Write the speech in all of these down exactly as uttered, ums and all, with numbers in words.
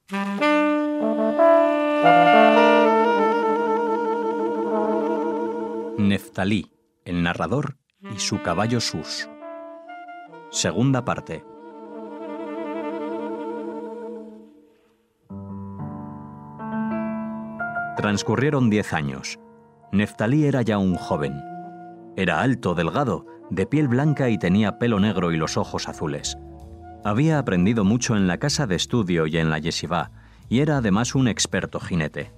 Neftalí, el narrador y su caballo Sus. Segunda parte. Transcurrieron diez años. Neftalí era ya un joven. Era alto, delgado, de piel blanca y tenía pelo negro y los ojos azules. Había aprendido mucho en la casa de estudio y en la yeshivá, y era además un experto jinete.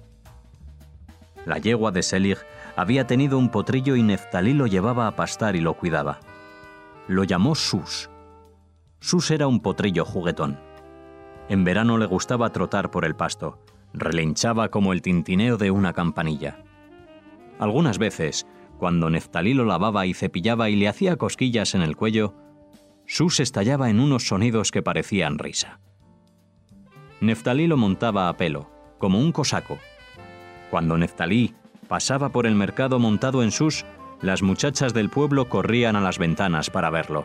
La yegua de Selig había tenido un potrillo y Neftalí lo llevaba a pastar y lo cuidaba. Lo llamó Sus. Sus era un potrillo juguetón. En verano le gustaba trotar por el pasto. Relinchaba como el tintineo de una campanilla. Algunas veces, cuando Neftalí lo lavaba y cepillaba y le hacía cosquillas en el cuello, Sus estallaba en unos sonidos que parecían risa. Neftalí lo montaba a pelo, como un cosaco. Cuando Neftalí pasaba por el mercado montado en Sus, las muchachas del pueblo corrían a las ventanas para verlo.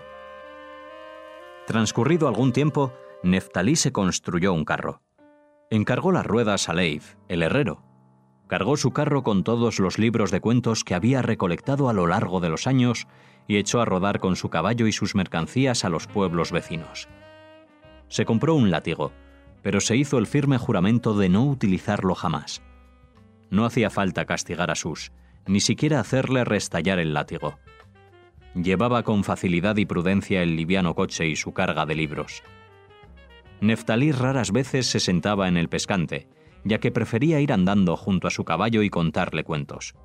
Transcurrido algún tiempo, Neftalí se construyó un carro. Encargó las ruedas a Leif, el herrero. Cargó su carro con todos los libros de cuentos que había recolectado a lo largo de los años y echó a rodar con su caballo y sus mercancías a los pueblos vecinos. Se compró un látigo, pero se hizo el firme juramento de no utilizarlo jamás. No hacía falta castigar a Sus, ni siquiera hacerle restallar el látigo. Llevaba con facilidad y prudencia el liviano coche y su carga de libros. Neftalí raras veces se sentaba en el pescante, ya que prefería ir andando junto a su caballo y contarle cuentos.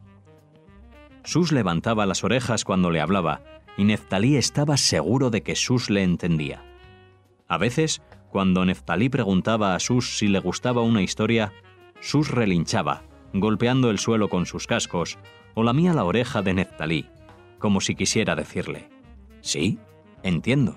Sus levantaba las orejas cuando le hablaba, y Neftalí estaba seguro de que Sus le entendía. A veces, cuando Neftalí preguntaba a Sus si le gustaba una historia, Sus relinchaba, golpeando el suelo con sus cascos, o lamía la oreja de Neftalí, como si quisiera decirle: «Sí, entiendo».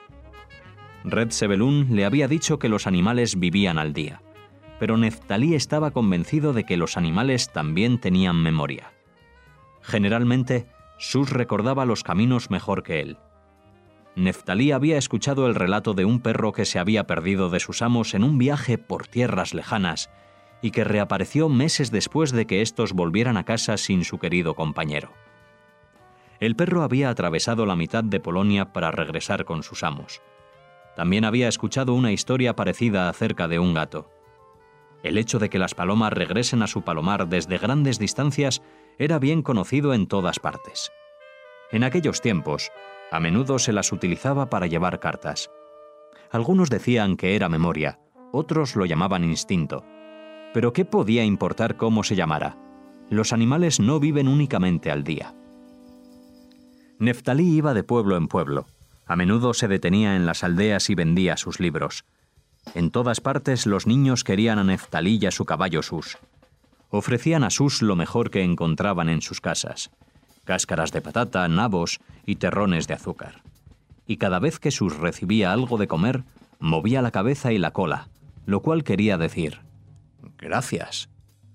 Red Sebelún le había dicho que los animales vivían al día, pero Neftalí estaba convencido de que los animales también tenían memoria. Generalmente, Sus recordaba los caminos mejor que él. Neftalí había escuchado el relato de un perro que se había perdido de sus amos en un viaje por tierras lejanas y que reapareció meses después de que éstos volvieran a casa sin su querido compañero. El perro había atravesado la mitad de Polonia para regresar con sus amos. También había escuchado una historia parecida acerca de un gato. El hecho de que las palomas regresen a su palomar desde grandes distancias era bien conocido en todas partes. En aquellos tiempos, a menudo se las utilizaba para llevar cartas. Algunos decían que era memoria, otros lo llamaban instinto. Pero ¿qué podía importar cómo se llamara? Los animales no viven únicamente al día. Neftalí iba de pueblo en pueblo. A menudo se detenía en las aldeas y vendía sus libros. En todas partes los niños querían a Neftalí y a su caballo Sus. Ofrecían a Sus lo mejor que encontraban en sus casas: cáscaras de patata, nabos y terrones de azúcar. Y cada vez que Sus recibía algo de comer, movía la cabeza y la cola, lo cual quería decir: «Gracias».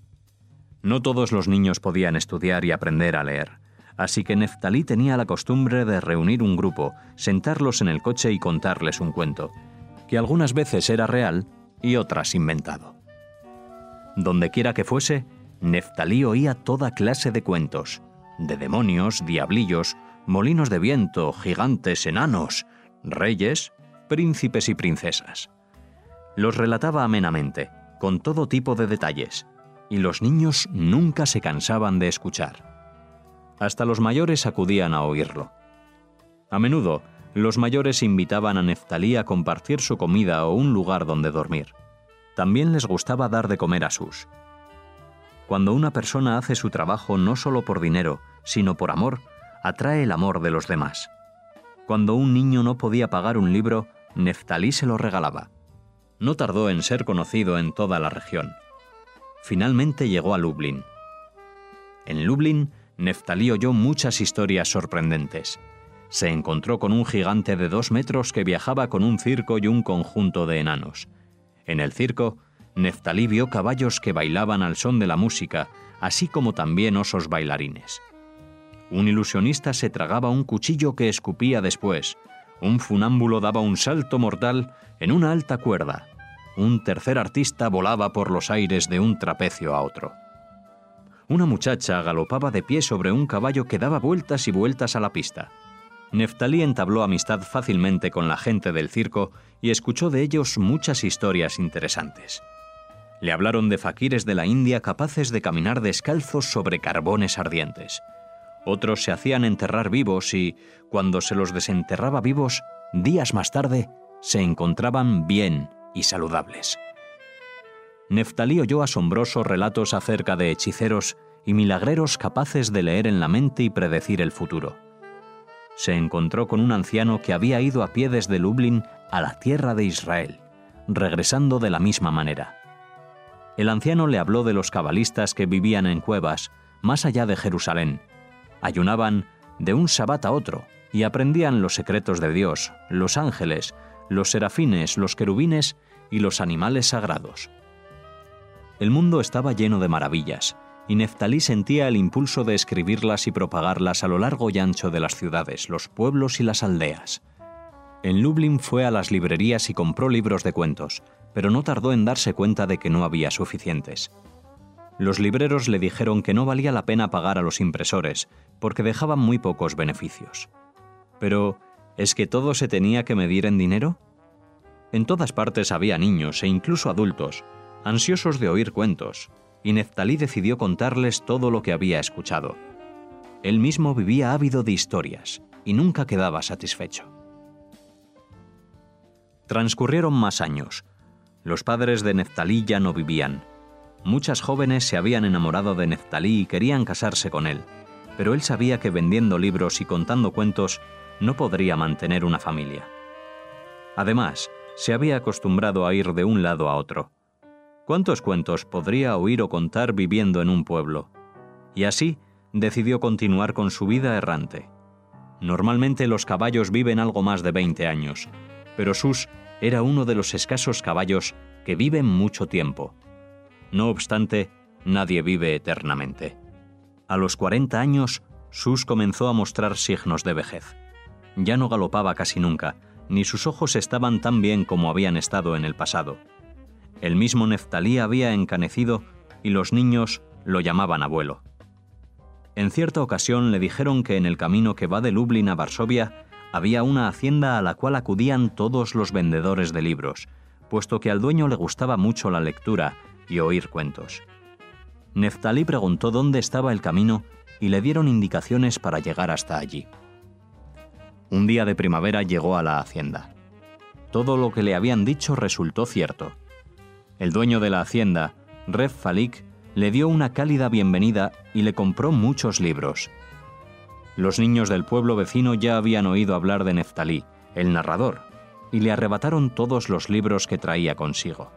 No todos los niños podían estudiar y aprender a leer, así que Neftalí tenía la costumbre de reunir un grupo, sentarlos en el coche y contarles un cuento, que algunas veces era real y otras inventado. Dondequiera que fuese, Neftalí oía toda clase de cuentos, de demonios, diablillos, molinos de viento, gigantes, enanos, reyes, príncipes y princesas. Los relataba amenamente, con todo tipo de detalles, y los niños nunca se cansaban de escuchar. Hasta los mayores acudían a oírlo. A menudo, los mayores invitaban a Neftalí a compartir su comida o un lugar donde dormir. También les gustaba dar de comer a Sus. Cuando una persona hace su trabajo no solo por dinero, sino por amor, atrae el amor de los demás. Cuando un niño no podía pagar un libro, Neftalí se lo regalaba. No tardó en ser conocido en toda la región. Finalmente llegó a Lublin. En Lublin, Neftalí oyó muchas historias sorprendentes. Se encontró con un gigante de dos metros que viajaba con un circo y un conjunto de enanos. En el circo, Neftalí vio caballos que bailaban al son de la música, así como también osos bailarines. Un ilusionista se tragaba un cuchillo que escupía después. Un funámbulo daba un salto mortal en una alta cuerda. un tercer artista volaba por los aires de un trapecio a otro. Una muchacha galopaba de pie sobre un caballo que daba vueltas y vueltas a la pista. Neftalí entabló amistad fácilmente con la gente del circo y escuchó de ellos muchas historias interesantes. Le hablaron de faquires de la India capaces de caminar descalzos sobre carbones ardientes. Otros se hacían enterrar vivos y, cuando se los desenterraba vivos, días más tarde, se encontraban bien y saludables. Neftalí oyó asombrosos relatos acerca de hechiceros y milagreros capaces de leer en la mente y predecir el futuro. Se encontró con un anciano que había ido a pie desde Lublin a la tierra de Israel, regresando de la misma manera. El anciano le habló de los cabalistas que vivían en cuevas, más allá de Jerusalén. Ayunaban de un sabbat a otro y aprendían los secretos de Dios, los ángeles, los serafines, los querubines y los animales sagrados. El mundo estaba lleno de maravillas, y Neftalí sentía el impulso de escribirlas y propagarlas a lo largo y ancho de las ciudades, los pueblos y las aldeas. En Lublin fue a las librerías y compró libros de cuentos, pero no tardó en darse cuenta de que no había suficientes. Los libreros le dijeron que no valía la pena pagar a los impresores, porque dejaban muy pocos beneficios. Pero, ¿es que todo se tenía que medir en dinero? En todas partes había niños e incluso adultos, ansiosos de oír cuentos, y Neftalí decidió contarles todo lo que había escuchado. Él mismo vivía ávido de historias y nunca quedaba satisfecho. Transcurrieron más años. Los padres de Neftalí ya no vivían. Muchas jóvenes se habían enamorado de Neftalí y querían casarse con él, pero él sabía que vendiendo libros y contando cuentos no podría mantener una familia. Además, se había acostumbrado a ir de un lado a otro. ¿Cuántos cuentos podría oír o contar viviendo en un pueblo? Y así decidió continuar con su vida errante. Normalmente los caballos viven algo más de veinte años, pero Sus era uno de los escasos caballos que viven mucho tiempo. No obstante, nadie vive eternamente. A los cuarenta años, Sus comenzó a mostrar signos de vejez. Ya no galopaba casi nunca, ni sus ojos estaban tan bien como habían estado en el pasado. El mismo Neftalí había encanecido y los niños lo llamaban abuelo. En cierta ocasión le dijeron que en el camino que va de Lublin a Varsovia había una hacienda a la cual acudían todos los vendedores de libros, puesto que al dueño le gustaba mucho la lectura y oír cuentos. Neftalí preguntó dónde estaba el camino y le dieron indicaciones para llegar hasta allí. Un día de primavera llegó a la hacienda. Todo lo que le habían dicho resultó cierto. El dueño de la hacienda, Reb Falik, le dio una cálida bienvenida y le compró muchos libros. Los niños del pueblo vecino ya habían oído hablar de Neftalí, el narrador, y le arrebataron todos los libros que traía consigo.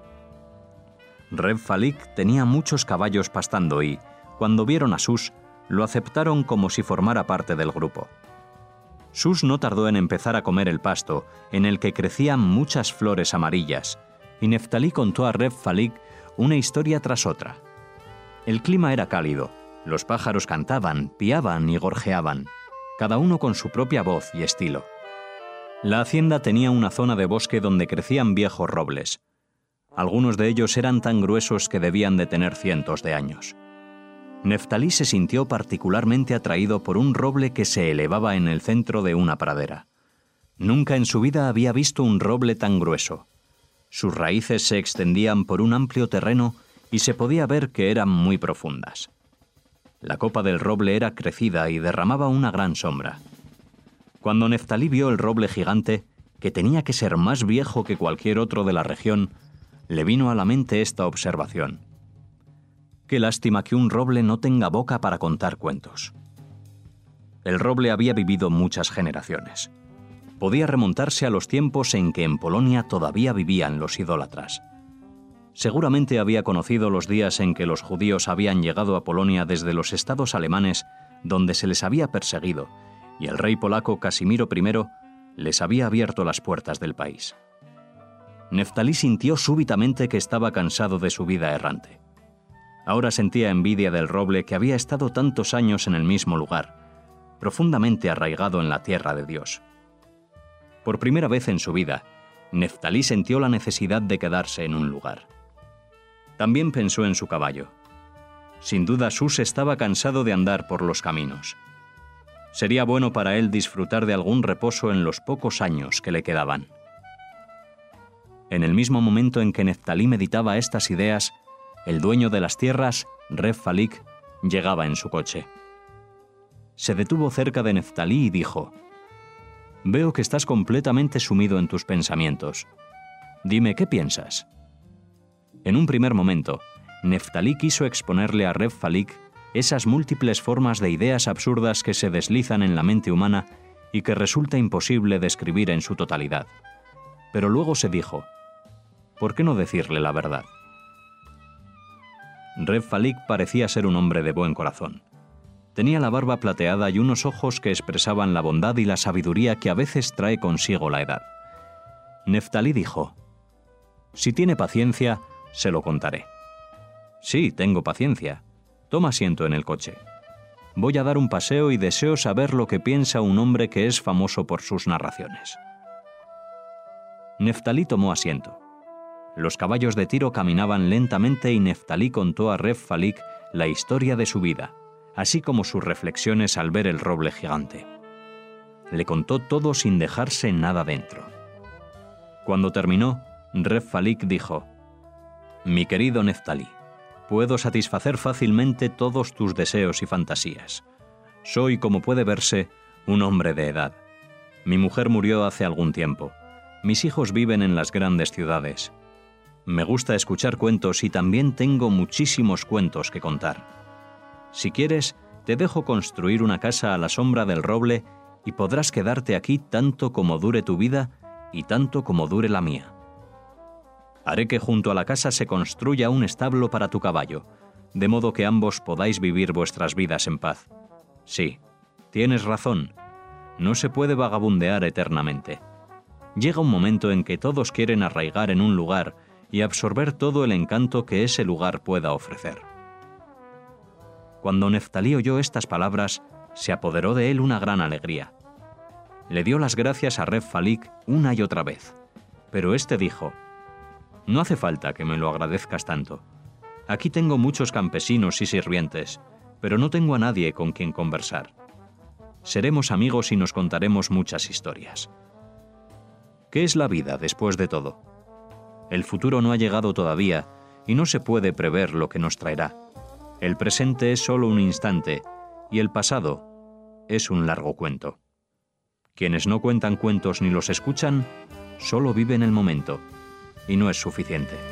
Reb Falik tenía muchos caballos pastando y, cuando vieron a Sus, lo aceptaron como si formara parte del grupo. Sus no tardó en empezar a comer el pasto, en el que crecían muchas flores amarillas, y Neftalí contó a Reb Falik una historia tras otra. El clima era cálido, los pájaros cantaban, piaban y gorjeaban, cada uno con su propia voz y estilo. La hacienda tenía una zona de bosque donde crecían viejos robles. Algunos de ellos eran tan gruesos que debían de tener cientos de años. Neftalí se sintió particularmente atraído por un roble que se elevaba en el centro de una pradera. Nunca en su vida había visto un roble tan grueso. Sus raíces se extendían por un amplio terreno y se podía ver que eran muy profundas. La copa del roble era crecida y derramaba una gran sombra. Cuando Neftalí vio el roble gigante, que tenía que ser más viejo que cualquier otro de la región, le vino a la mente esta observación. Qué lástima que un roble no tenga boca para contar cuentos. El roble había vivido muchas generaciones. Podía remontarse a los tiempos en que en Polonia todavía vivían los idólatras. Seguramente había conocido los días en que los judíos habían llegado a Polonia desde los estados alemanes, donde se les había perseguido, y el rey polaco Casimiro primero les había abierto las puertas del país. Neftalí sintió súbitamente que estaba cansado de su vida errante. Ahora sentía envidia del roble que había estado tantos años en el mismo lugar, profundamente arraigado en la tierra de Dios. Por primera vez en su vida, Neftalí sintió la necesidad de quedarse en un lugar. También pensó en su caballo. Sin duda, Sus estaba cansado de andar por los caminos. Sería bueno para él disfrutar de algún reposo en los pocos años que le quedaban. En el mismo momento en que Neftalí meditaba estas ideas, el dueño de las tierras, Reb Falik, llegaba en su coche. Se detuvo cerca de Neftalí y dijo: «Veo que estás completamente sumido en tus pensamientos. Dime, ¿qué piensas?». En un primer momento, Neftalí quiso exponerle a Reb Falik esas múltiples formas de ideas absurdas que se deslizan en la mente humana y que resulta imposible describir en su totalidad. Pero luego se dijo: ¿por qué no decirle la verdad? Reb Falik parecía ser un hombre de buen corazón. Tenía la barba plateada y unos ojos que expresaban la bondad y la sabiduría que a veces trae consigo la edad. Neftalí dijo: «Si tiene paciencia, se lo contaré». «Sí, tengo paciencia. Toma asiento en el coche. Voy a dar un paseo y deseo saber lo que piensa un hombre que es famoso por sus narraciones». Neftalí tomó asiento. Los caballos de tiro caminaban lentamente y Neftalí contó a Reb Falik la historia de su vida, así como sus reflexiones al ver el roble gigante. Le contó todo sin dejarse nada dentro. Cuando terminó, Reb Falik dijo: «Mi querido Neftalí, puedo satisfacer fácilmente todos tus deseos y fantasías. Soy, como puede verse, un hombre de edad. Mi mujer murió hace algún tiempo. Mis hijos viven en las grandes ciudades. Me gusta escuchar cuentos y también tengo muchísimos cuentos que contar. Si quieres, te dejo construir una casa a la sombra del roble y podrás quedarte aquí tanto como dure tu vida y tanto como dure la mía. Haré que junto a la casa se construya un establo para tu caballo, de modo que ambos podáis vivir vuestras vidas en paz. Sí, tienes razón. No se puede vagabundear eternamente. Llega un momento en que todos quieren arraigar en un lugar y absorber todo el encanto que ese lugar pueda ofrecer». Cuando Neftalí oyó estas palabras, se apoderó de él una gran alegría. Le dio las gracias a Reb Falik una y otra vez, pero éste dijo: «No hace falta que me lo agradezcas tanto. Aquí tengo muchos campesinos y sirvientes, pero no tengo a nadie con quien conversar. Seremos amigos y nos contaremos muchas historias». ¿Qué es la vida después de todo? El futuro no ha llegado todavía y no se puede prever lo que nos traerá. El presente es solo un instante y el pasado es un largo cuento. Quienes no cuentan cuentos ni los escuchan, solo viven el momento y no es suficiente.